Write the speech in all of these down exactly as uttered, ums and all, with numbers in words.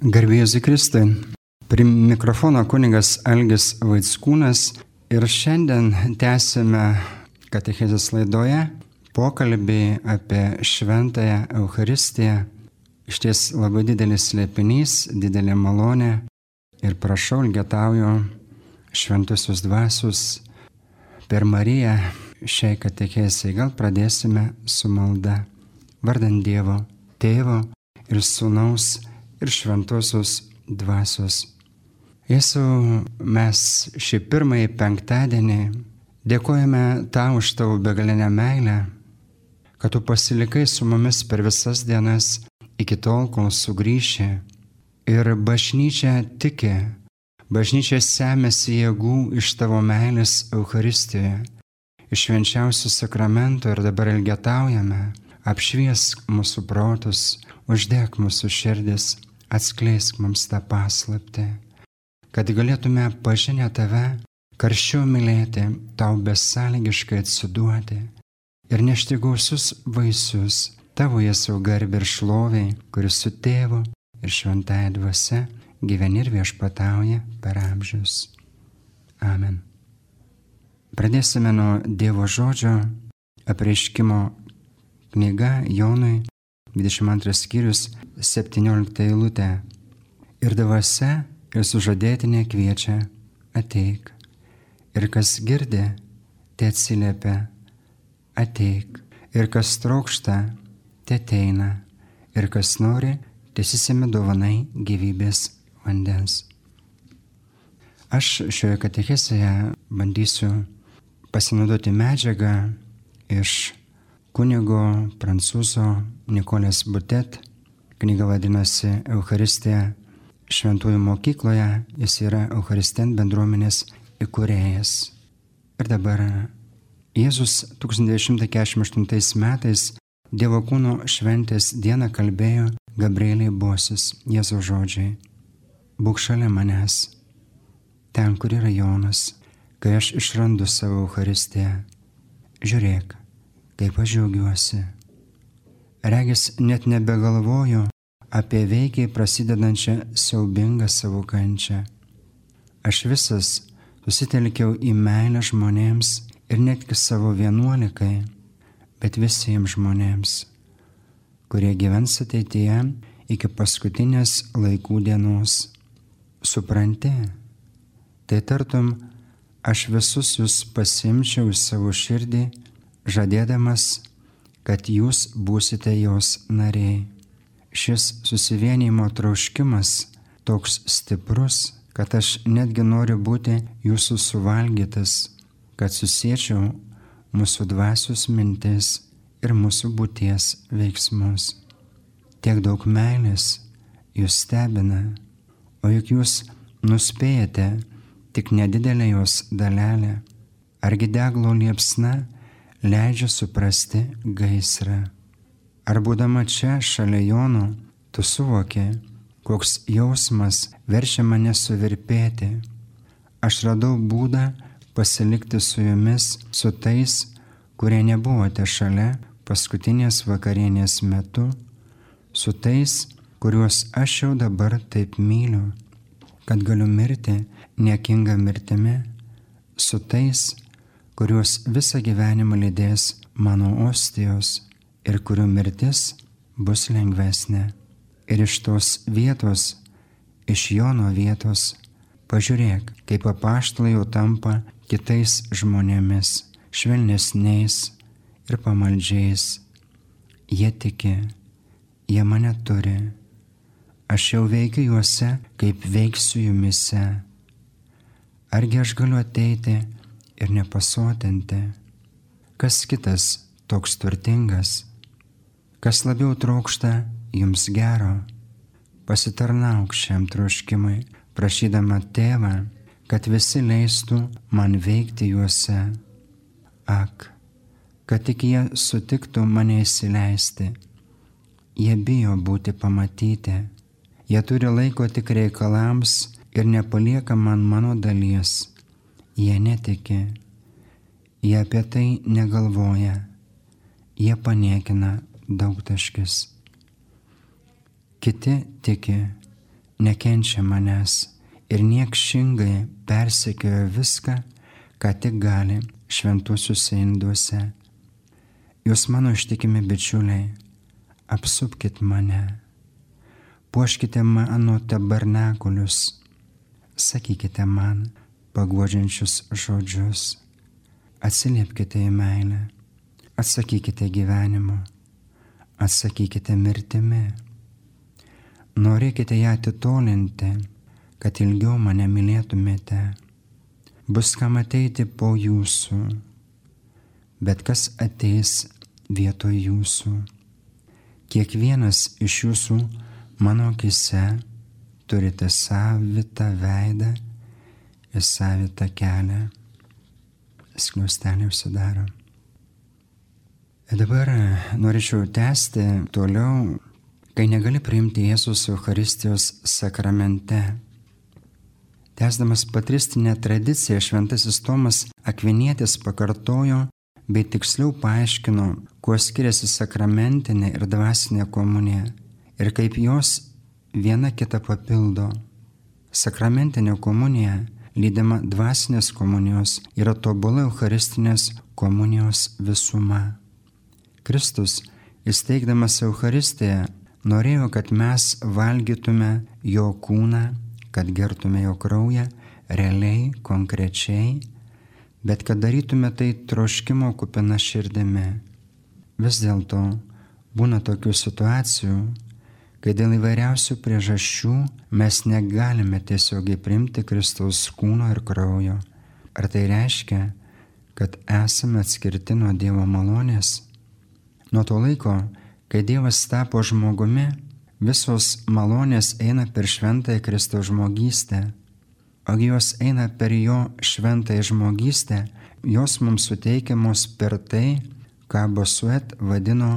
Garbė Jėzui Kristui. Prie mikrofono kunigas Algis Vaickūnas ir šiandien tęsime katechezės laidoje pokalbį apie šventąją Eucharistiją. Išties labai didelis slėpinys, didelė malonė ir prašau, ilgetauju šventusius dvasius per Mariją šiai katechezei. Gal pradėsime su malda. Vardant Dievo, Tėvo ir Sūnaus ir šventosios dvasios. Jėzau, mes šį pirmąjį penktadienį dėkojame tau už tavo begalinę meilę, kad tu pasilikai su mumis per visas dienas iki tol, kol sugrįši. Ir bažnyčia tiki, bažnyčia semiasi jėgų iš tavo meilės Eucharistijoje, iš švenčiausių sakramentų ir dabar ilgetaujame. Apšviesk mūsų protus, uždek mūsų širdis, atskleisk mums tą paslaptį, kad galėtume pažinę tave, karščiau mylėti, tau besąlygiškai atsiduoti ir nešti gausius vaisius tavo Jėzau garbę ir šloviai, kuris su tėvu ir šventąja dvasia gyveni ir viešpatauja per amžius. Amen. Pradėsime nuo Dievo žodžio, apreiškimo knyga Jonui, dvidešimt antras skyrius, septyniolikta eilutė. Ir dvasia ir sužadėtinė kviečia, ateik. Ir kas girdi, te atsiliepia, ateik. Ir kas trokšta, te ateina. Ir kas nori, tesisemi dovanai gyvybės vandens. Aš šioje katechezėje bandysiu pasinaudoti medžiagą iš kunigo prancūzo Nicolas Butet. Knyga vadinasi Eucharistija šventųjų mokykloje. Jis yra Eucharistien bendruomenės įkūrėjas. Ir dabar Jėzus tūkstantis devyni šimtai keturiasdešimt aštuntais metais Dievo kūno šventės dieną kalbėjo Gabrieliai Bosis, Jėzaus žodžiai. Būk šalia manęs, ten, kur yra Jonas, kai aš išrandu savo Eucharistiją. Žiūrėk, kaip aš džiaugiuosi. Regis net nebegalvoju apie veikiai prasidedančią siaubingą savo kančią. Aš visas susitelkiau į meilę žmonėms ir netgi savo vienuolikai, bet visiems žmonėms, kurie gyvens ateityje iki paskutinės laikų dienos. Supranti, tai tartum aš visus jūs pasimčiau į savo širdį, žadėdamas, kad jūs būsite jos nariai. Šis susivienijimo troškimas toks stiprus, kad aš netgi noriu būti jūsų suvalgytas, kad susiečiau mūsų dvasios mintis ir mūsų būties veiksmus. Tiek daug meilės jūs stebina, o juk jūs nuspėjate tik nedidelę jos dalelę. Argi deglo liepsna leidžia suprasti gaisrą. Ar būdama čia šalia Jono, tu suvoki, koks jausmas verčia mane suvirpėti. Aš radau būdą pasilikti su jumis, su tais, kurie nebuvote šalia paskutinės vakarienės metu, su tais, kuriuos aš jau dabar taip myliu, kad galiu mirti niekingą mirtimi, su tais, kuriuos visą gyvenimą lydės mano ostijos ir kurių mirtis bus lengvesnė. Ir iš tos vietos, iš Jono vietos, pažiūrėk, kaip apaštalai jau tampa kitais žmonėmis, švelnesniais ir pamaldžiais. Jie tiki, jie mane turi. Aš jau veikiu juose, kaip veiksiu jumise. Argi aš galiu ateiti ir nepasotinti? Kas kitas toks turtingas? Kas labiau trokšta jums gero? Pasitarnauk šiam troškimui, prašydama tėvą, kad visi leistų man veikti juose. Ak, kad tik jie sutiktų mane įsileisti. Jie bijo būti pamatyti. Jie turi laiko tik reikalams ir nepalieka man mano dalies. Jie netiki. Jie apie tai negalvoja. Jie paniekina daugtaškis. Kiti tiki, nekenčia manęs ir niekšingai persekioja viską, ką tik gali šventuosiuose induose. Jūs mano ištikimi bičiuliai, apsupkit mane, puoškite mano tabernakulius, sakykite man paguodžiančius žodžius, atsiliepkite į meilę, atsakykite gyvenimu, atsakykite mirtimi. Norėkite ją atitolinti, kad ilgiau mane mylėtumėte. Bus kam ateiti po jūsų, bet kas ateis vietoj jūsų. Kiekvienas iš jūsų mano akise turite savitą veidą ir savitą kelią. Skliausteliai užsidaro. Ir dabar norėčiau tęsti toliau, kai negali priimti Jėzus Eucharistijos sakramente. Tęsdamas patristinę tradiciją, šventasis Tomas Akvinietis pakartojo bei tiksliau paaiškino, kuo skiriasi sakramentinė ir dvasinė komunija ir kaip jos viena kitą papildo. Sakramentinė komunija, lydima dvasinės komunijos, yra tobula Eucharistinės komunijos visuma. Kristus, įsteigdamas Eucharistiją, norėjo, kad mes valgytume jo kūną, kad gertume jo kraują realiai, konkrečiai, bet kad darytume tai troškimo kupina širdimi. Vis dėlto būna tokių situacijų, kai dėl įvairiausių priežasčių mes negalime tiesiogiai priimti Kristaus kūno ir kraujo. Ar tai reiškia, kad esame atskirti nuo Dievo malonės? Nuo to laiko, kai Dievas tapo žmogumi, visos malonės eina per šventąją Kristaus žmogystę, o jos eina per jo šventąją žmogystę, jos mums suteikiamos per tai, ką Bosuet vadino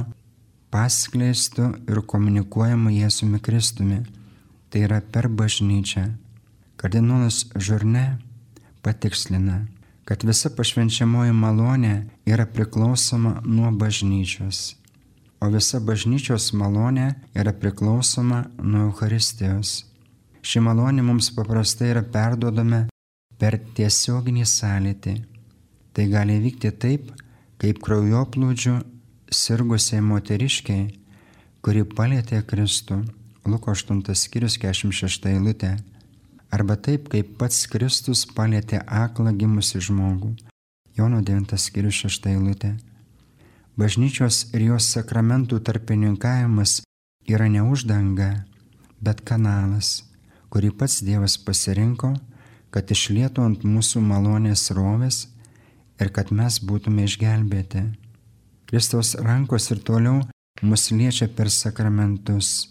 paskleistu ir komunikuojamu Jėzumi Kristumi, tai yra per bažnyčią. Kardinolas Žurne patikslina, kad visa pašvenčiamoji malonė yra priklausoma nuo bažnyčios, o visa bažnyčios malonė yra priklausoma nuo Eucharistijos. Ši malonė mums paprastai yra perduodama per tiesioginį sąlytį. Tai gali vykti taip, kaip kraujoplūdžiu sirgusiai moteriškiai, kuri palietė Kristų, Luko aštuntas skyrius keturiasdešimt šešta eilutė, arba taip, kaip pats Kristus palietė aklą gimusį žmogų, Jono devintas skyrius šešta eilutė. Bažnyčios ir jos sakramentų tarpininkavimas yra ne uždanga, bet kanalas, kurį pats Dievas pasirinko, kad išlietų ant mūsų malonės rovės ir kad mes būtume išgelbėti. Kristaus rankos ir toliau mus liečia per sakramentus.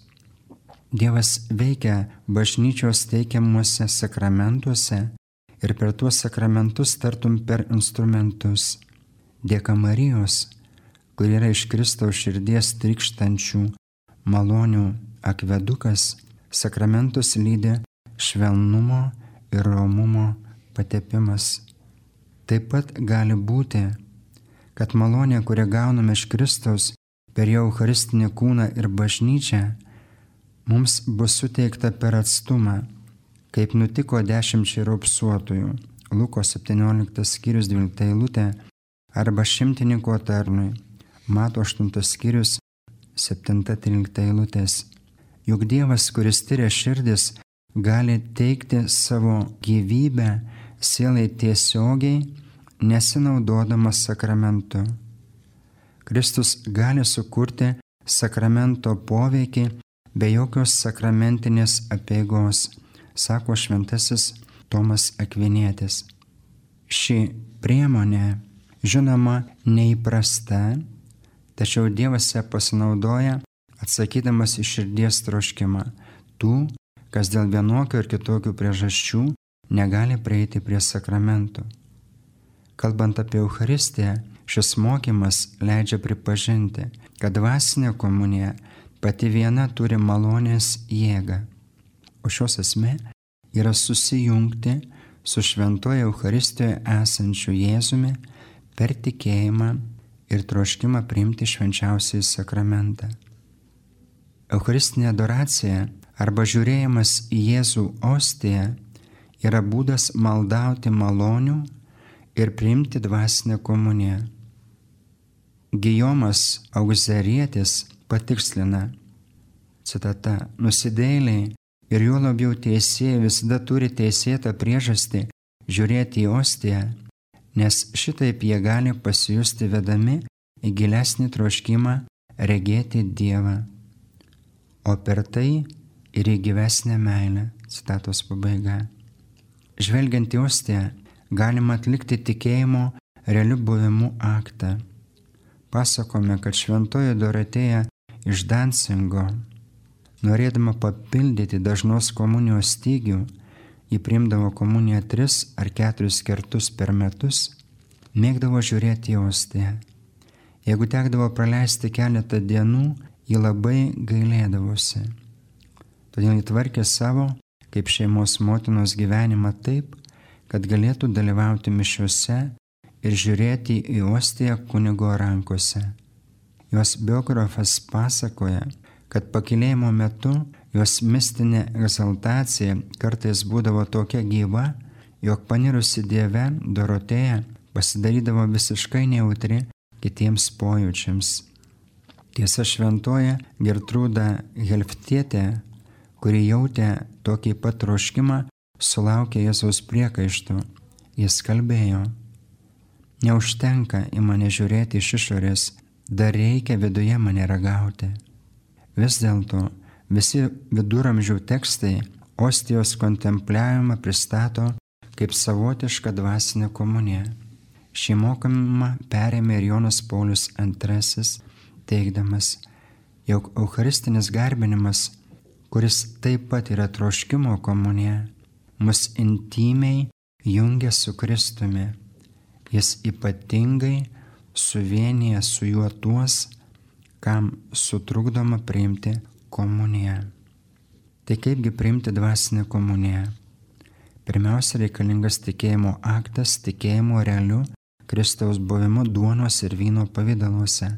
Dievas veikia bažnyčios teikiamuose sakramentuose ir per tuos sakramentus tartum per instrumentus. Dėka Marijos, kur yra iš Kristaus širdies trykštančių malonių akvedukas, sakramentus lydi švelnumo ir romumo patepimas. Taip pat gali būti, kad malonė, kurią gauname iš Kristaus per jo eucharistinį kūną ir bažnyčią, mums bus suteikta per atstumą, kaip nutiko dešimčiai raupsuotųjų, Luko septynioliktas skyrius dvylikta eilutė, arba šimtininko tarnui, Mato aštuntas skyrius septinta trylikta eilutės. Juk Dievas, kuris tyria širdis, gali teikti savo gyvybę sielai tiesiogiai, nesinaudodamas sakramentu. Kristus gali sukurti sakramento poveikį be jokios sakramentinės apeigos, sako šventasis Tomas Akvinietis. Ši priemonė, žinoma, neįprasta, tačiau Dievas ją pasinaudoja, atsakydamas į širdies troškimą tų, kas dėl vienokių ir kitokių priežasčių negali prieiti prie sakramentų. Kalbant apie Eucharistiją, šis mokymas leidžia pripažinti, kad dvasinė komunija pati viena turi malonės jėgą, o šios esmė yra susijungti su šventoje Eucharistijoje esančiu Jėzumi per tikėjimą ir troškimą priimti švenčiausiąjį sakramentą. Eucharistinė adoracija arba žiūrėjimas į Jėzų ostiją yra būdas maldauti malonių ir priimti dvasinę komuniją. Gijomas Auxerietis patikslina, citata, nusidėjėliai ir juo labiau teisėjai visada turi teisėtą priežastį žiūrėti į ostiją, nes šitaip jie gali pasijusti vedami į gilesnį troškimą regėti Dievą, o per tai ir į gyvesnę meilę. Citatos pabaiga. Žvelgiant į ostiją, galima atlikti tikėjimo realiu buvimu aktą. Pasakome, kad šventoji Dorotėja iš Dancingo, norėdama papildyti dažnos komunijos stygių, ji priimdavo komuniją tris ar keturis kartus per metus, mėgdavo žiūrėti į ostiją. Jeigu tekdavo praleisti keletą dienų, ji labai gailėdavosi. Todėl ji tvarkė savo, kaip šeimos motinos gyvenimą taip, kad galėtų dalyvauti mišiuose ir žiūrėti į ostiją kunigo rankose. Jos biografas pasakoja, kad pakilėjimo metu jos mistinė egzaltacija kartais būdavo tokia gyva, jog panirusi Dieve Dorotėja pasidarydavo visiškai nejautri kitiems pojūčiams. Tiesa, šventoji Gertrūda Helftietė, kuri jautė tokį pat troškimą, sulaukė Jėzaus priekaištų. Jis kalbėjo: neužtenka į mane žiūrėti iš išorės, dar reikia viduje mane ragauti. Vis dėlto visi viduramžių tekstai ostijos kontempliavimą pristato kaip savotišką dvasinę komuniją. Šį mokymą perėmė ir Jonas Paulius antrasis, teigdamas, jog eucharistinis garbinimas, kuris taip pat yra troškimo komunija, mus intymiai jungia su Kristumi. Jis ypatingai suvienyje su juo tuos, kam sutrukdoma priimti komuniją. Tai kaipgi priimti dvasinę komuniją? Pirmiausia, reikalingas tikėjimo aktas, tikėjimo realiu Kristaus buvimu duonos ir vyno pavidaluose.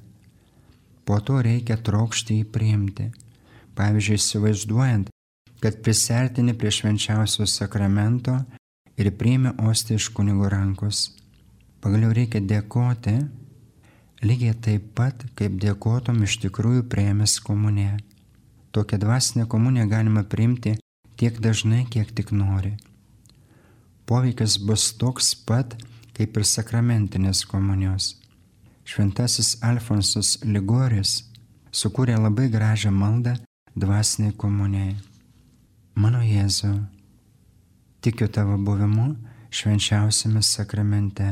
Po to reikia trokšti jį priimti. Pavyzdžiui, įsivaizduojant, kad prisertini prie švenčiausio sakramento ir priimi ostiją iš kunigo rankos. Pagaliau reikia dėkoti, lygiai taip pat, kaip dėkotum iš tikrųjų priėmęs komuniją. Tokią dvasinę komuniją galima priimti tiek dažnai, kiek tik nori. Poveikis bus toks pat, kaip ir sakramentinės komunijos. Šventasis Alfonsas Ligoris sukūrė labai gražią maldą dvasiniai komunijai. Mano Jėzau, tikiu tavo buvimu švenčiausiame sakramente.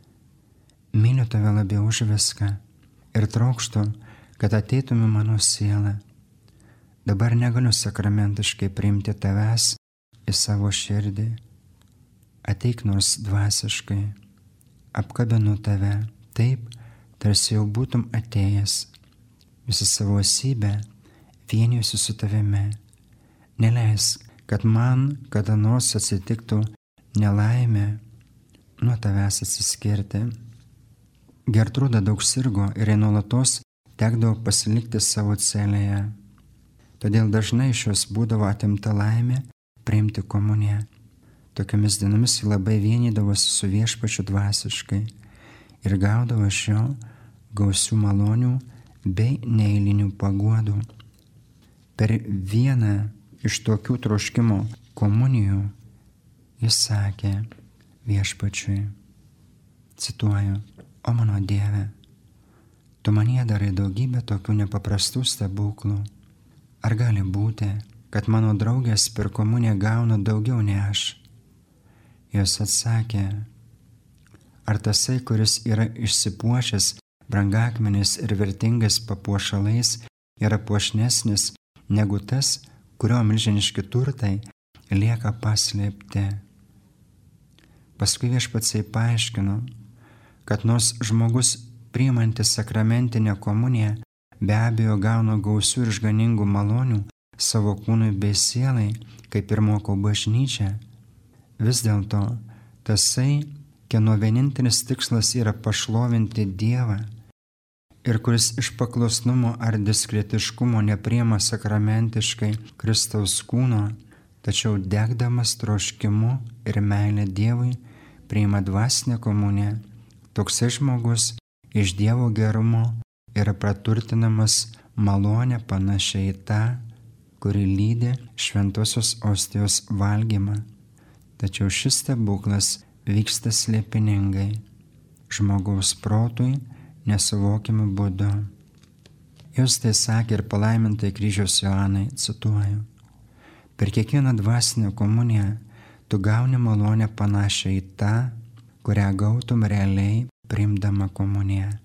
Myliu tave labiau už viską ir trokštu, kad ateitum į mano sielą. Dabar negaliu sakramentiškai priimti tavęs į savo širdį. Ateik nors dvasiškai. Apkabinu tave taip, tarsi jau būtum atėjęs. Visą savo esybę vienijusi su tavimi. Neleisk, kad man kada nors atsitiktų nelaimė nuo tavęs atsiskirti. Gertrūda daug sirgo ir jai nuolatos tekdavo pasilikti savo celėje. Todėl dažnai iš jos būdavo atimta laimė priimti komuniją. Tokiamis dienomis ji labai vienydavosi su Viešpačiu dvasiškai ir gaudavo iš jo gausių malonių bei neeilinių paguodų. Per vieną iš tokių troškimo komunijų jis sakė Viešpačiui, cituoju, o mano Dieve, tu manyje darai daugybę tokių nepaprastų stebuklų. Ar gali būti, kad mano draugės per komuniją gauna daugiau nei aš? Jos atsakė, ar tasai, kuris yra išsipuošęs brangakmeniais ir vertingais papuošalais, yra puošnesnis negu tas, kurio milžiniški turtai lieka paslėpti. Paskui Viešpats paaiškino, kad nors žmogus priimantis sakramentinę komuniją be abejo gauna gausių ir išganingų malonių savo kūnui bei sielai, kaip ir moko bažnyčia, vis dėlto tasai, kieno vienintelis tikslas yra pašlovinti Dievą, ir kuris iš paklusnumo ar diskretiškumo nepriima sakramentiškai Kristaus kūno, tačiau degdamas troškimu ir meilė Dievui priima dvasinę komuniją, toksai žmogus iš Dievo gerumo yra praturtinamas malonė panašiai į tą, kuri lydi šventosios ostijos valgymą. Tačiau šis stebuklas vyksta slėpiningai, žmogaus protui nesuvokiamu būdu. Jūs tai sakė ir palaimintai kryžiaus Joanai, cituoju: per kiekvieną dvasinę komuniją tu gauni malonę panašią į tą, kurią gautum realiai priimdama komuniją.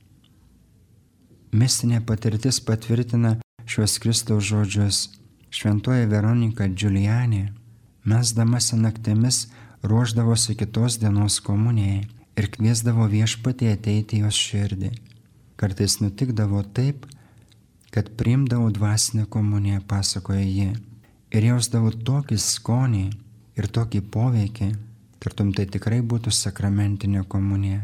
Mistinė patirtis patvirtina šiuos Kristaus žodžius. Šventoji Veronika Džiulianė, mesdamasi naktimis, ruošdavosi kitos dienos komunijai ir kviesdavo viešpatį ateiti į jos širdį. Kartais nutikdavo taip, kad priimdavau dvasinę komuniją, pasakoja ji, ir jausdavau tokį skonį ir tokį poveikį, tartum tai tikrai būtų sakramentinė komunija.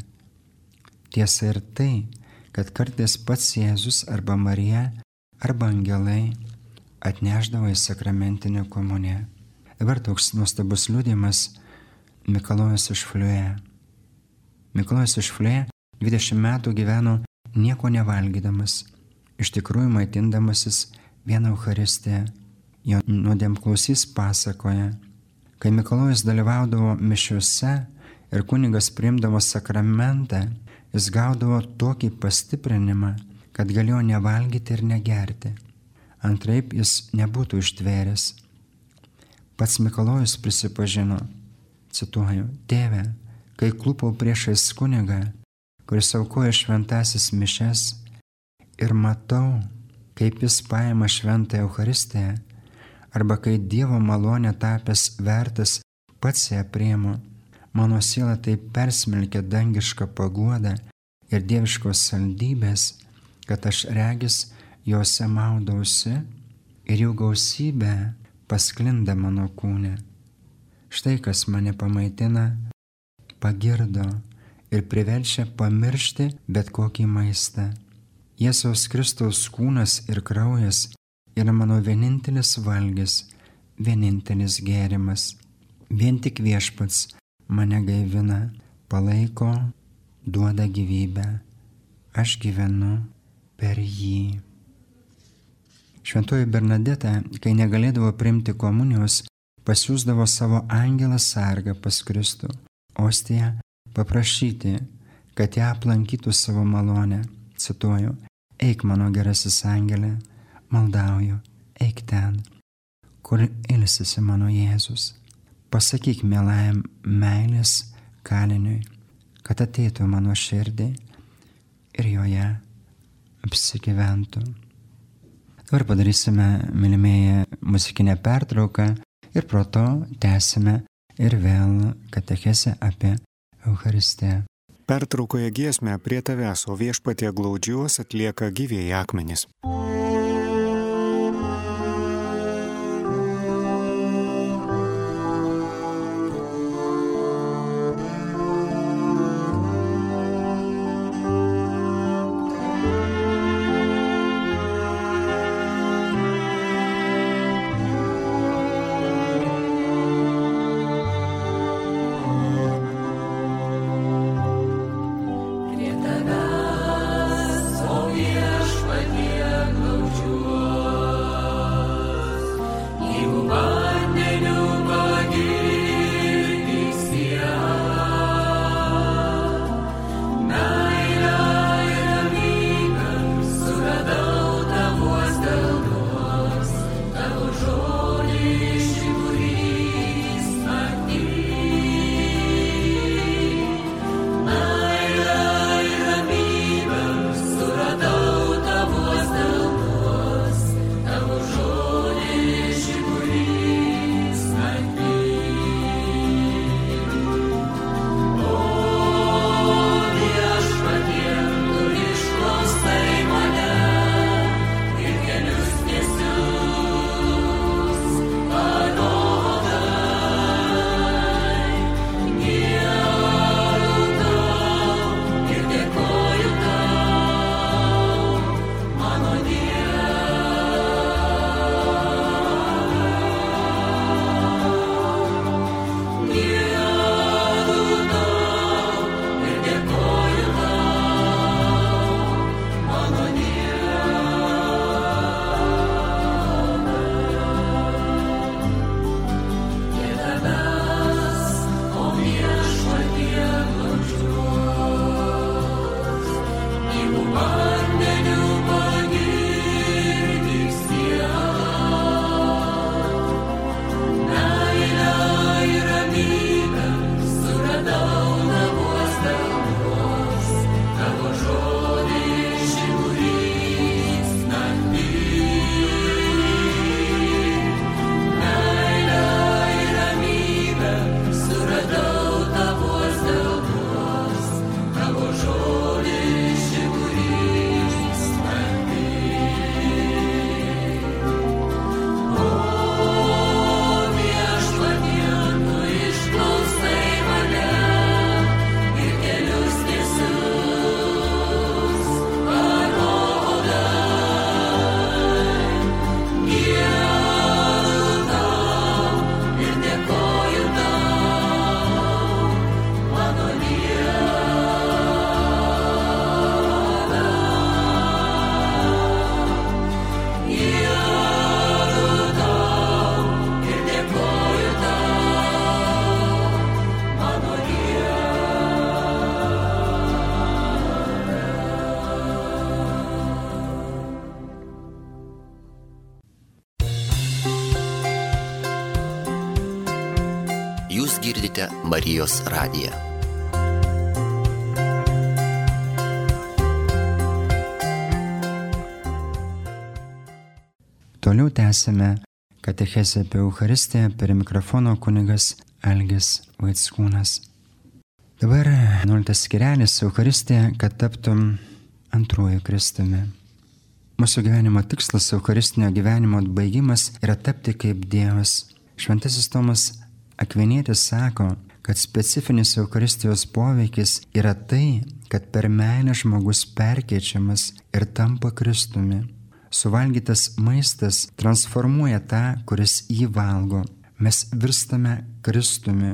Tiesa ir tai, kad kartais pats Jėzus arba Marija arba angelai atnešdavo į sakramentinę komuniją. Dabar toks nuostabus liudijimas Mikalojus iš Fliuė. Mikalojus iš Fliuė dvidešimt metų gyveno nieko nevalgydamas, iš tikrųjų maitindamasis vieną Eucharistiją. Jo nuodėmklausys pasakoja, kai Mikalojus dalyvaudavo mišiuose ir kunigas priimdavo sakramentą, jis gaudavo tokį pastiprinimą, kad galėjo nevalgyti ir negerti. Antraip jis nebūtų ištvėręs. Pats Mikalojus prisipažino, cituoju: Tėve, kai klūpau priešais kunigą, kuris aukoja šventasis mišes, ir matau, kaip jis paima šventąją Eucharistiją, arba kai Dievo malonė tapęs vertas pats ją priimu, mano siela taip persmelkia dangišką paguodą ir dieviškos saldybės, kad aš regis jose maudausi ir jų gausybė pasklinda mano kūne. Štai kas mane pamaitina, pagirdo ir priverčia pamiršti bet kokį maistą. Jėzaus Kristaus kūnas ir kraujas yra mano vienintelis valgis, vienintelis gėrimas. Vien tik viešpats mane gaivina, palaiko, duoda gyvybę. Aš gyvenu per jį. Šventoji Bernadeta, kai negalėdavo priimti komunijos, pasiųsdavo savo angelą sargą pas Kristų, ostiją, paprašyti, kad ją aplankytų savo malonę. Cituoju: eik mano gerasis angelė, maldauju, eik ten, kur ilsisi mano Jėzus. Pasakyk mielajam meilės kaliniui, kad ateitų mano širdį ir joje apsigyventų. Dabar padarysime, mylimieji, muzikinę pertrauką ir po to tęsime ir vėl katechezę apie Eucharistiją. Pertraukoje giesmę Prie tavęs, o viešpatie glaudžiuos atlieka gyvieji akmenys. Prie tavęs, o viešpatie, glaudžiuos girdite Marijos radiją. Toliau tęsime katechezę apie Eucharistiją, per mikrofono kunigas Algis Vaickūnas. Dabar vienuoliktas skirelis Eucharistija, kad taptum antruoju Kristumi. Mūsų gyvenimo tikslas, Eucharistinio gyvenimo atbaigimas, yra tapti kaip Dievas. Šventasis Tomas Akvinietis sako, kad specifinis Eucharistijos poveikis yra tai, kad per meilę žmogus perkeičiamas ir tampa Kristumi. Suvalgytas maistas transformuoja tą, kuris jį valgo. Mes virstame Kristumi.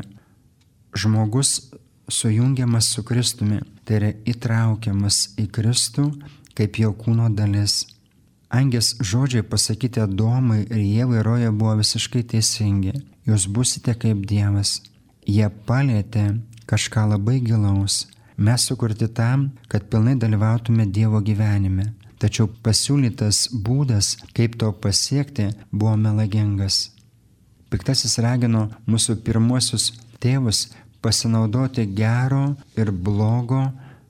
Žmogus sujungiamas su Kristumi, tai yra įtraukiamas į Kristų kaip jo kūno dalis. Angės žodžiai pasakyti Adomui ir Ievai roje buvo visiškai teisingi. Jūs būsite kaip Dievas. Jie palietė kažką labai gilaus. Mes sukurti tam, kad pilnai dalyvautume Dievo gyvenime. Tačiau pasiūlytas būdas, kaip to pasiekti, buvo melagingas. Piktasis ragino mūsų pirmuosius tėvus pasinaudoti gero ir blogo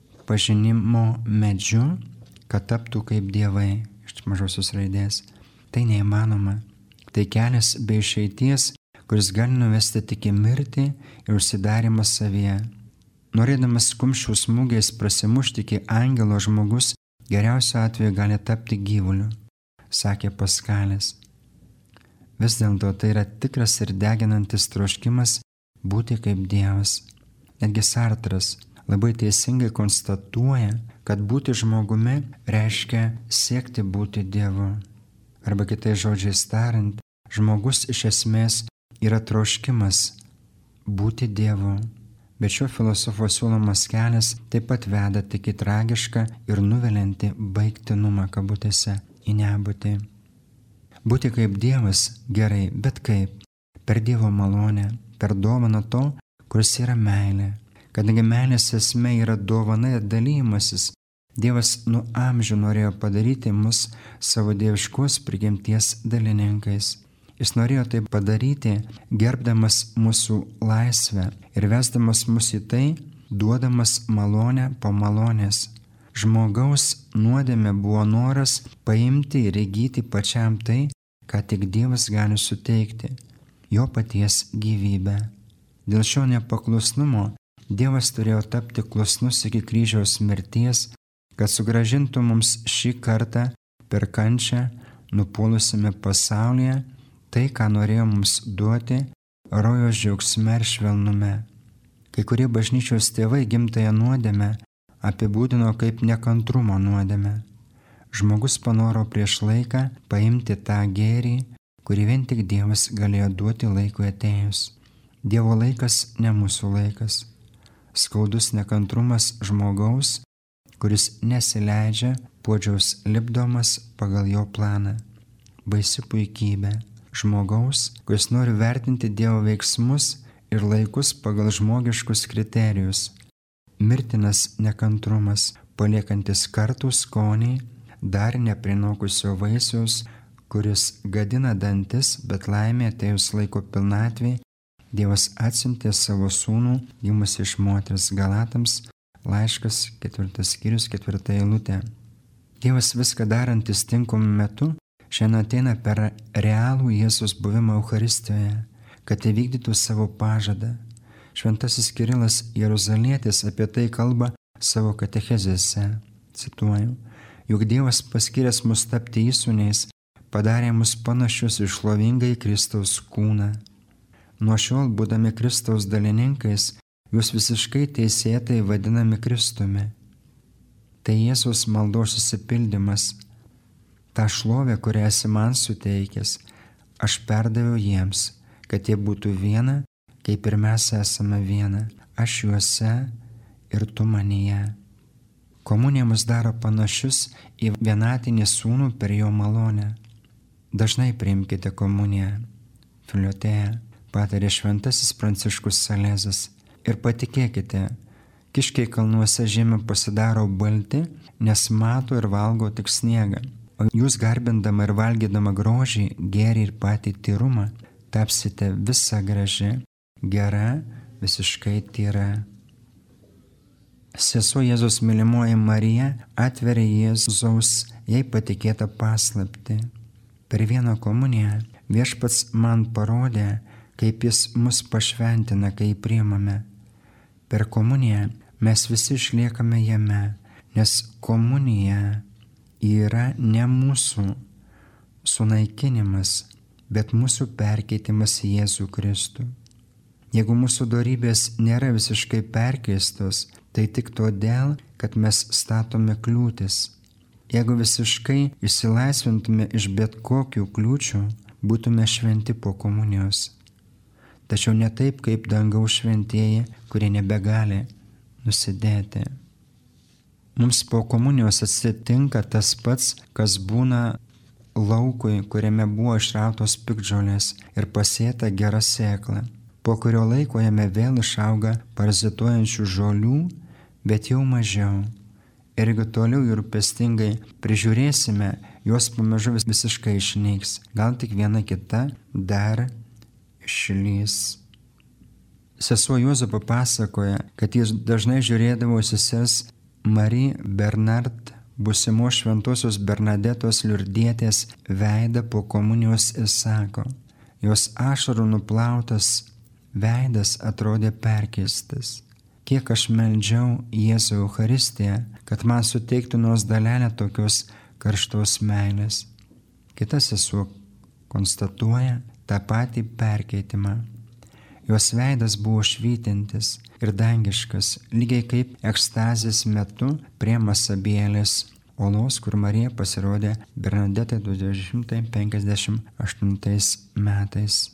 pažinimo medžiu, kad taptų kaip dievai, iš mažosios raidės. Tai neįmanoma. Tai kelias be išeities, kuris gali nuvesti tik į mirtį ir užsidarimą savyje. Norėdamas kumščių smūgiais prasimušti iki angelo, žmogus geriausiu atveju gali tapti gyvuliu, sakė Paskalis. Vis dėlto tai yra tikras ir deginantis troškimas būti kaip Dievas. Netgi Sartras labai teisingai konstatuoja, kad būti žmogumi reiškia siekti būti Dievu. Arba kitais žodžiais tariant, žmogus iš esmės yra troškimas būti Dievu. Bet šio filosofo siūlomas kelias taip pat veda tik į tragišką ir nuviliantį baigtinumą kabutėse, į nebūtį. Būti kaip Dievas gerai, bet kaip? Per Dievo malonę, per dovaną to, kuris yra meilė. Kadangi meilės esmė yra dovana ir dalymasis, Dievas nuo amžių norėjo padaryti mus savo dieviškos prigimties dalininkais. Jis norėjo tai padaryti, gerbdamas mūsų laisvę ir vesdamas mus į tai, duodamas malonę po malonės. Žmogaus nuodėmė buvo noras paimti ir įgyti pačiam tai, ką tik Dievas gali suteikti – jo paties gyvybę. Dėl šio nepaklusnumo Dievas turėjo tapti klusnus iki kryžiaus mirties, kad sugrąžintų mums šį kartą per kančią nupuolusiame pasaulyje tai, ką norėjo mums duoti rojaus džiaugsme ir švelnume. Kai kurie bažnyčios tėvai gimtąją nuodėmę apibūdino kaip nekantrumo nuodėmę. Žmogus panoro prieš laiką paimti tą gėrį, kurį vien tik Dievas galėjo duoti laikui atėjus. Dievo laikas ne mūsų laikas. Skaudus nekantrumas žmogaus, kuris nesileidžia puodžiaus lipdomas pagal jo planą. Baisi puikybė. Žmogaus, kuris nori vertinti Dievo veiksmus ir laikus pagal žmogiškus kriterijus. Mirtinas nekantrumas, paliekantis kartų skonį, dar neprinokusio vaisiaus, kuris gadina dantis, bet laimė atėjus laiko pilnatvė, Dievas atsiuntė savo sūnų, gimus iš moters. Galatams laiškas ketvirtas skyrius, ketvirta eilutė. Dievas viską darantis tinkamu metu šiandien ateina per realų Jėzus buvimą Eucharistijoje, kad įvykdytų savo pažadą. Šventasis Kirilas Jeruzalietis apie tai kalba savo katechezėse. Cituoju, juk Dievas paskyręs mus tapti įsūniais, padarė mus panašius į šlovingąjį Kristaus kūną. Nuo šiol, būdami Kristaus dalininkais, jūs visiškai teisėtai vadinami Kristumi. Tai Jėzaus maldos išsipildymas. Ta šlovė, kurią esi man suteikęs, aš perdaviau jiems, kad jie būtų viena, kaip ir mes esame viena, aš juose ir tu manyje. Komunija mus daro panašius į vienatinį sūnų per jo malonę. Dažnai priimkite komuniją. Filiotėja, patarė šventasis Pranciškus Salezas. Ir patikėkite, kiškiai kalnuose žemė pasidaro balti, nes mato ir valgo tik sniegą. O jūs garbindama ir valgydama grožį, gėrį ir patį tyrumą, tapsite visa graži gera, visiškai tyra. Sesuo Jėzus mylimoji Marija atveria Jėzaus jai patikėtą paslaptį. Per vieną komuniją Viešpats man parodė, kaip jis mus pašventina, kai priimame. Per komuniją mes visi išliekame jame, nes komunija yra ne mūsų sunaikinimas, bet mūsų perkeitimas į Jėzų Kristų. Jeigu mūsų dorybės nėra visiškai perkeistos, tai tik todėl, kad mes statome kliūtis. Jeigu visiškai išsilaisvintume iš bet kokių kliūčių, būtume šventi po komunijos. Tačiau ne taip, kaip dangaus šventieji, kurie nebegali nusidėti. Mums po komunijos atsitinka tas pats, kas būna laukui, kuriame buvo išrautos piktžolės ir pasėta gera sėkla. Po kurio laiko jame vėl išauga parazituojančių žolių, bet jau mažiau. Ir jeigu toliau ir rūpestingai prižiūrėsime, jos pamažu visiškai išnyks. Gal tik viena kita dar išlys. Sesuo Juozapo pasakoja, kad jis dažnai žiūrėdavo sesers Marie Bernard, būsimos šventosios Bernadetos Liurdietės veidą po komunijos ir sako, jos ašarų nuplautas veidas atrodė perkeistas. Kiek aš meldžiau Jėzų Eucharistiją, kad man suteiktų nors dalelę tokios karštos meilės. Kita sesuo konstatuoja tą patį perkeitimą. Jos veidas buvo švytintis ir dangiškas, lygiai kaip ekstazės metu prie Masabėlės olos, kur Marija pasirodė Bernadetai du šimtai penkiasdešimt aštuntais metais.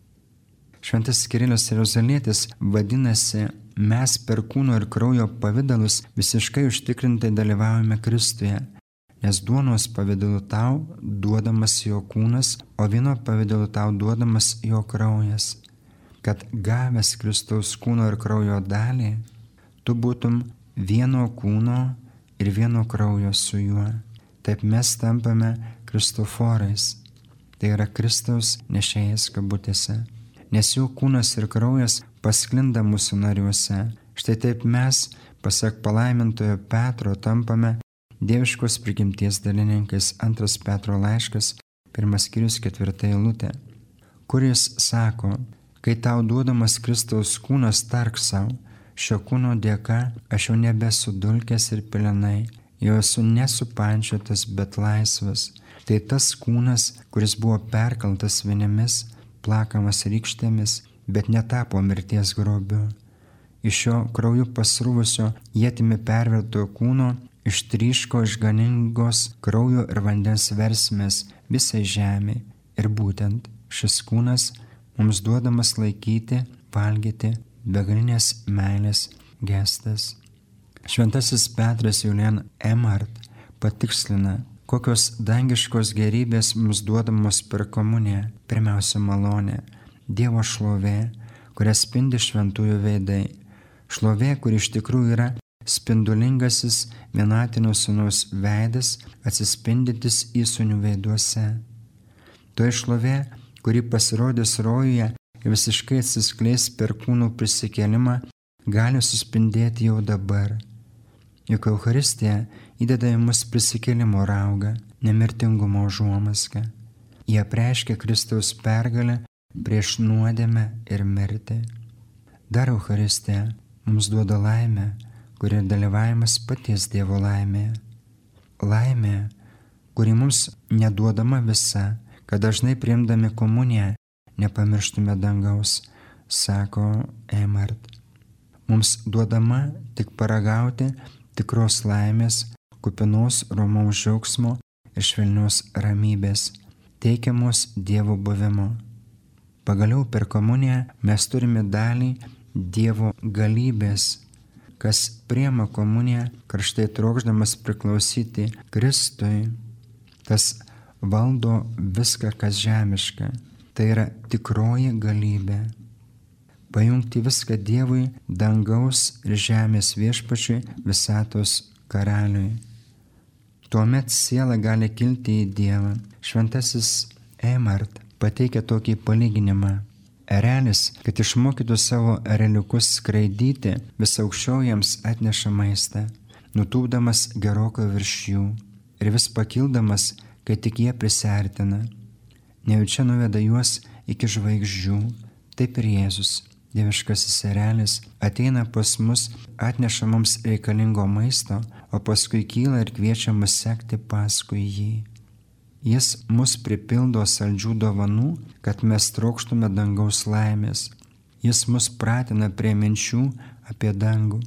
Šventas Kirilas Jeruzalietis vadinasi, mes per kūno ir kraujo pavidalus visiškai užtikrintai dalyvaujame Kristuje, nes duonos pavidalu tau duodamas jo kūnas, o vyno pavidalu tau duodamas jo kraujas, kad gavęs Kristaus kūno ir kraujo dalį, tu būtum vieno kūno ir vieno kraujo su juo. Taip mes tampame Kristoforais, tai yra Kristaus nešėjas kabutėse. Nes jų kūnas ir kraujas pasklinda mūsų nariuose. Štai taip mes, pasak palaimintojo Petro, tampame dieviškos prigimties dalininkais. Antras Petro laiškas, pirmas skyrius, ketvirta eilutė, kur jis sako, kai tau duodamas Kristaus kūnas, tark sau, šio kūno dėka aš jau nebesu dulkės ir pelenai, jau esu nesupančiotas, bet laisvas. Tai tas kūnas, kuris buvo perkaltas vinimis, plakamas rykštėmis, bet netapo mirties grobiu. Iš šio krauju pasrūvusio ietimi perverto kūno ištryško išganingos kraujo ir vandens versmės visai žemė. Ir būtent šis kūnas mums duodamas laikyti, valgyti begalinės meilės gestas. Šventasis Petras Julian Emart patikslina, kokios dangiškos gerybės mums duodamos per komuniją. Pirmiausia malonė, Dievo šlovė, kurią spindi šventųjų veidai. Šlovė, kuri iš tikrųjų yra spindulingasis vienatinio sūnaus veidas, atsispindintis įsūnių veiduose. Toji šlovė, kuri pasirodys rojuje ir visiškai atsiskleis per kūnų prisikėlimą, gali suspindėti jau dabar. Juk Eucharistija įdeda į mus prisikėlimo raugą, nemirtingumo užuomazgą. Jie apreiškia Kristaus pergalę prieš nuodėmę ir mirtį. Dar Eucharistija mums duoda laimę, kuri dalyvavimas paties Dievo laimėje. Laimė, kuri mums neduodama visa, kad dažnai priimdami komuniją nepamirštume dangaus, sako Emart. Mums duodama tik paragauti tikros laimės, kupinos romaus džiaugsmo ir švelnios ramybės, teikiamos Dievo buvimo. Pagaliau per komuniją mes turime dalį Dievo galybės, kas priima komuniją, karštai trokšdamas priklausyti Kristui, tas valdo viską, kas žemiška. Tai yra tikroji galybė. Pajungti viską Dievui, dangaus ir žemės viešpačiui, visatos karaliui. Tuomet siela gali kilti į Dievą. Šventasis Emart pateikia tokį palyginimą. Erelis, kad išmokytų savo ereliukus skraidyti, vis aukščiau jiems atneša maistą, nutūpdamas gerokai virš jų ir vis pakildamas, kai tik jie prisiartina. Nejučia nuveda juos iki žvaigždžių, taip ir Jėzus, dieviškasis erelis, ateina pas mus, atneša mums reikalingo maisto, o paskui kyla ir kviečia mus sekti paskui jį. Jis mus pripildo saldžių dovanų, kad mes trokštume dangaus laimės. Jis mus pratina prie minčių apie dangų.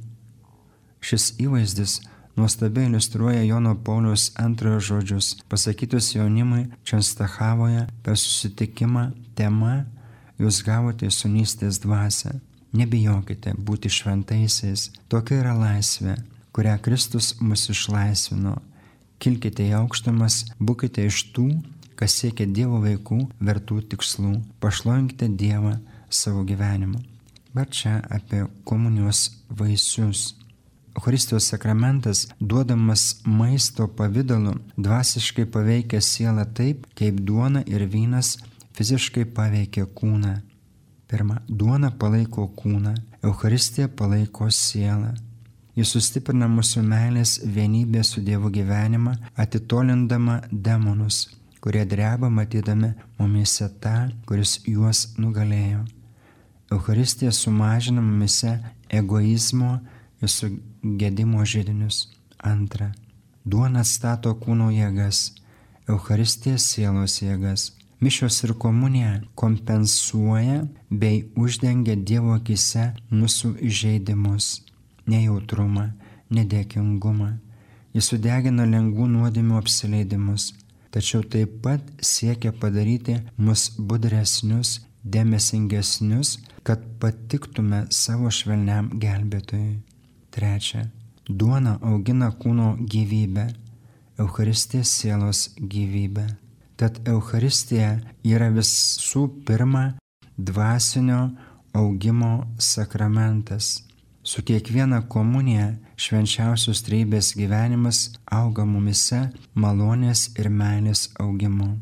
Šis įvaizdis nuostabiai iliustruoja Jono Pauliaus antrojo žodžius, pasakytus jaunimui Čenstachavoje per susitikimą tema Jūs gavote sunystės dvasią. Nebijokite būti šventaisiais, tokia yra laisvė, kurią Kristus mus išlaisvino. Kilkite į aukštumas, būkite iš tų, kas siekia Dievo vaikų vertų tikslų. Pašlovinkite Dievą savo gyvenimu. Bet čia apie komunijos vaisius. Eucharistijos sakramentas, duodamas maisto pavidalu, dvasiškai paveikia sielą taip, kaip duona ir vynas fiziškai paveikia kūną. Pirma, duona palaiko kūną, Eucharistija palaiko sielą. Jis sustiprina mūsų meilės vienybę su Dievu gyvenimą, atitolindama demonus, kurie dreba matydami mumyse tą, kuris juos nugalėjo. Eucharistija sumažina mumyse egoizmo ir sugedimo židinius. Antra, duona atstato kūno jėgas, Eucharistija sielos jėgas. Mišios ir komunija kompensuoja bei uždengia Dievo akyse mūsų įžeidimus, nejautrumą, nedėkingumą. Jis sudegina lengvų nuodėmių apsileidimus, tačiau taip pat siekia padaryti mus budresnius, dėmesingesnius, kad patiktume savo švelniam gelbėtojui. Trečia, duona augina kūno gyvybę, Eucharistija sielos gyvybę. Tad Eucharistija yra visų pirma dvasinio augimo sakramentas. Su kiekviena komunija švenčiausios trejybės gyvenimas auga mumyse malonės ir meilės augimu.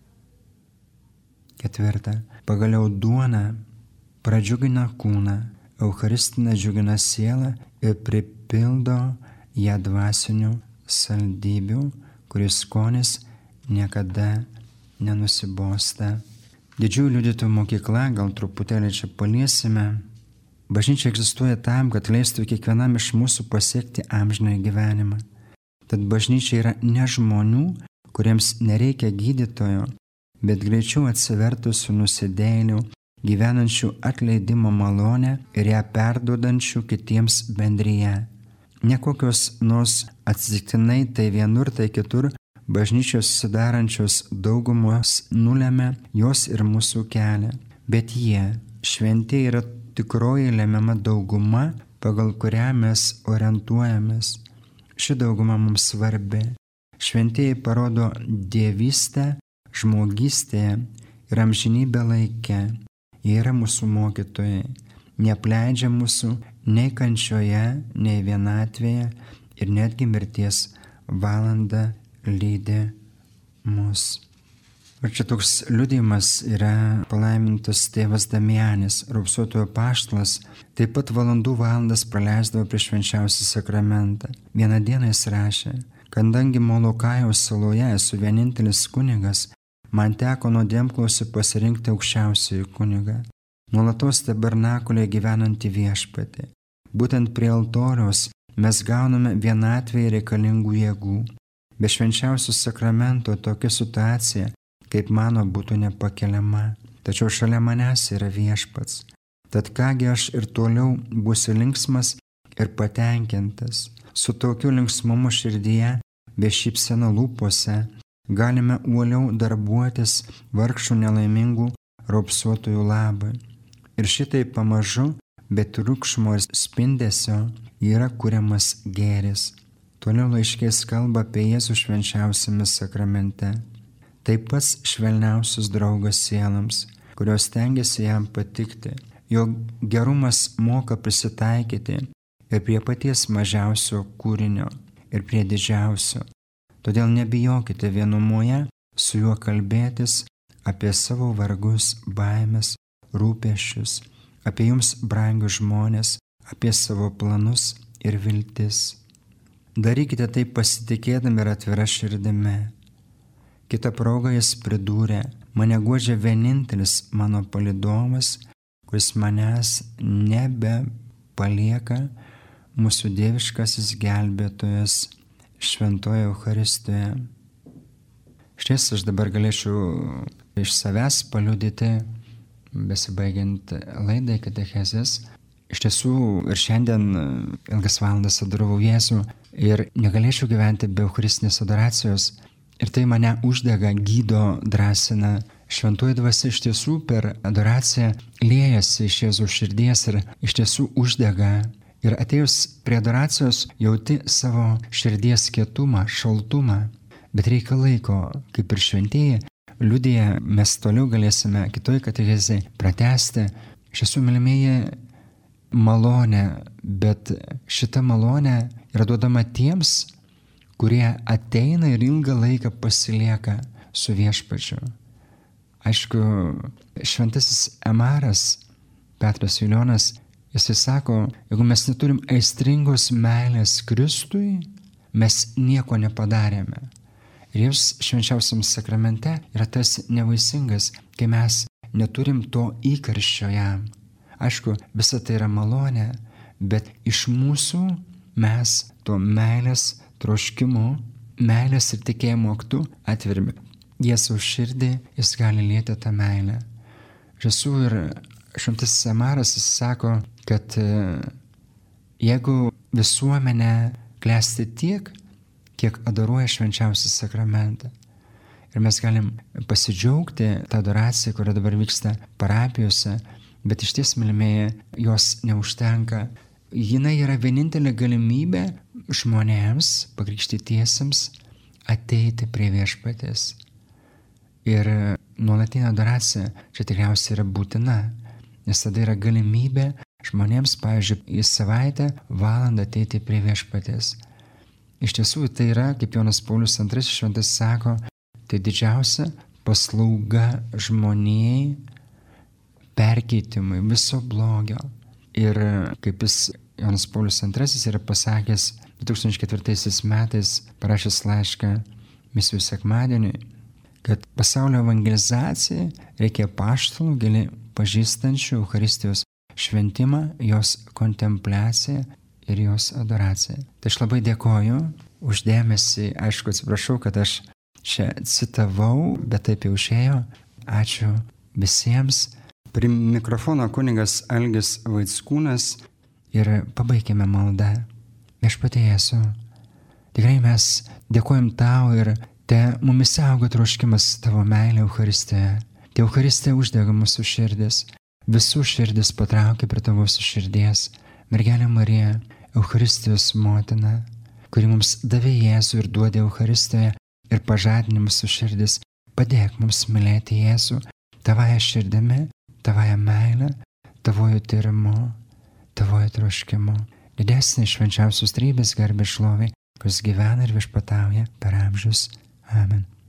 Ketvirta. Pagaliau duona pradžiugina kūną, Eucharistina džiugina sielą ir pripildo ją dvasinių saldybių, kuris skonis niekada nenusibosta. Didžiųjų liudytojų mokykla, gal truputėlį čia paliesime. Bažnyčia egzistuoja tam, kad leistų kiekvienam iš mūsų pasiekti amžinąjį gyvenimą. Tad bažnyčia yra ne žmonių, kuriems nereikia gydytojo, bet greičiau atsivertusių nusidėjėlių, gyvenančių atleidimo malonę ir ją perduodančių kitiems bendryje. Nekokios nors atsitiktinai tai vienur, tai kitur bažnyčios sudarančios daugumos nulėmė jos ir mūsų kelią, bet jie, šventieji, yra tikroji lemiama dauguma, pagal kurią mes orientuojamės. Ši dauguma mums svarbi. Šventieji parodo dievystę žmogystėje ir amžinybę laike. Jie yra mūsų mokytojai, neapleidžia mūsų nei kančioje, nei vienatvėje ir netgi mirties valanda lydi mus. Ir čia toks liudijimas yra palaimintas tėvas Damianis, raupsuotojo apaštalas, taip pat valandų valandas praleisdavo prieš švenčiausią sakramentą. Vieną dieną jis rašė, kadangi Molokajaus saloje esu vienintelis kunigas, man teko nuodėmklausiu pasirinkti aukščiausiąjį kunigą, nuolatos tabernakulėje gyvenantį viešpatį. Būtent prie altoriaus mes gauname vienatvėje reikalingų jėgų. Be švenčiausio sakramento tokia situacija, kaip mano, būtų nepakeliama. Tačiau šalia manęs yra viešpats. Tad kągi aš ir toliau būsiu linksmas ir patenkintas. Su tokiu linksmumu širdyje, be šypsena lūpose, galime uoliau darbuotis vargšų nelaimingų raupsuotojų labui. Ir šitai pamažu, be triukšmo ir spindesio, yra kuriamas gėris. Toliau laiškės kalba apie Jėzų švenčiausiame sakramente. Tai pats švelniausias draugas sielams, kurios stengiasi jam patikti. Jo gerumas moka prisitaikyti ir prie paties mažiausio kūrinio, ir prie didžiausio. Todėl nebijokite vienumoje su juo kalbėtis apie savo vargus, baimės, rūpesčius, apie jums brangius žmonės, apie savo planus ir viltis. Darykite tai pasitikėdami ir atvira širdimi. Kita proga jis pridūrė, mane guodžia vienintelis mano palydovas, kuris manęs nebepalieka, mūsų dieviškasis gelbėtojas šventoje Eucharistijoje. Šties aš dabar galėčiau iš savęs paliudyti, besibaigiant laidai katechezės. Iš tiesų ir šiandien ilgas valandas adoravau Jėzų ir negalėčiau gyventi be Eucharistinės adoracijos. Ir tai mane uždega, gydo, drąsina. Šventoji dvasia iš tiesų per adoraciją liejasi iš Jėzaus širdies ir iš tiesų uždega. Ir atėjus prie adoracijos jauti savo širdies kietumą, šaltumą. Bet reikia laiko, kaip ir šventieji liudija, mes toliau galėsime kitoj katechezėj pratęsti. Iš tiesų, mylimieji, malonė, bet šita malonė yra duodama tiems, kurie ateina ir ilgą laiką pasilieka su viešpačiu. Aišku, šventasis Emaras, Petras Julijonas, jisai sako, jeigu mes neturim aistringos meilės Kristui, mes nieko nepadarėme. Ir jis švenčiausiam sakramente yra tas nevaisingas, kai mes neturim to įkarščio jam. Aišku, visa tai yra malonė, bet iš mūsų mes to meilės troškimu, meilės ir tikėjimo aktu atverime Jėzaus širdį, jis gali lieti tą meilę. Žesų ir šventasis Emaras jis sako, kad jeigu visuomenė klesti tiek, kiek adoruoja švenčiausią sakramentą, ir mes galim pasidžiaugti tą adoraciją, kuri dabar vyksta parapijose, bet iš ties, mylimieji, jos neužtenka. Jinai yra vienintelė galimybė žmonėms, pakrikštytiesiems, ateiti prie viešpaties. Ir nuolatinė adoracija čia tikriausiai yra būtina, nes tada yra galimybė žmonėms, pavyzdžiui, į savaitę valandą ateiti prie viešpaties. Iš tiesų tai yra, kaip Jonas Paulius antrasis šventas sako, tai didžiausia paslauga žmonijai perkeitimui viso blogio. Ir kaip jis Jonas Paulius antrasis yra pasakęs du tūkstančiai ketvirtaisiais metais, parašęs laišką misijų sekmadieniui, kad pasaulio evangelizacijai reikia apaštalų giliai pažįstančių Eucharistijos šventimą, jos kontempliaciją ir jos adoraciją. Tai aš labai dėkoju už dėmesį. Aišku, atsiprašau, kad aš čia citavau, bet taip jau išėjo. Ačiū visiems. Prie mikrofono kunigas Algis Vaickūnas ir pabaikime maldą. Viešpatie Jėzau, tikrai mes dėkojam tau ir te mumis auga troškimas tavo meilė Eucharistijoje. Te Eucharistija uždega mūsų širdis, visų širdis patraukia prie tavo širdies. Mergelė Marija, Eucharistijos motina, kuri mums davė Jėzų ir duodė Eucharistijoje ir pažadinė mūsų širdis, padėk mums mylėti Jėzų tavąją širdimi, tavąją meilę, tavojo tyrimu, tavojo troškimu. Didesnė švenčiausios trejybės garbė šlovė, kuris gyvena ir viešpatauja per amžius. Amen.